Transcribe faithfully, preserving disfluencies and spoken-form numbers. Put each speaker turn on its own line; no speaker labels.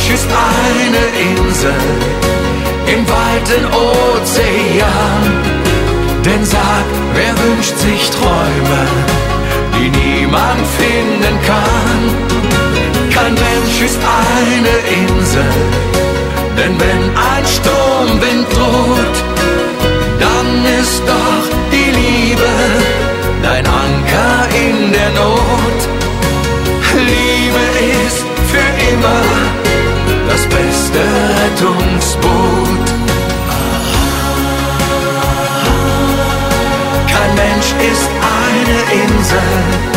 Mensch ist eine Insel im weiten Ozean. Denn sag, wer wünscht sich Träume, die niemand finden kann? Kein Mensch ist eine Insel, denn wenn ein Sturmwind droht, dann ist doch die Liebe dein Anker in der Not. Liebe ist für immer das beste Rettungsboot. Kein Mensch ist eine Insel,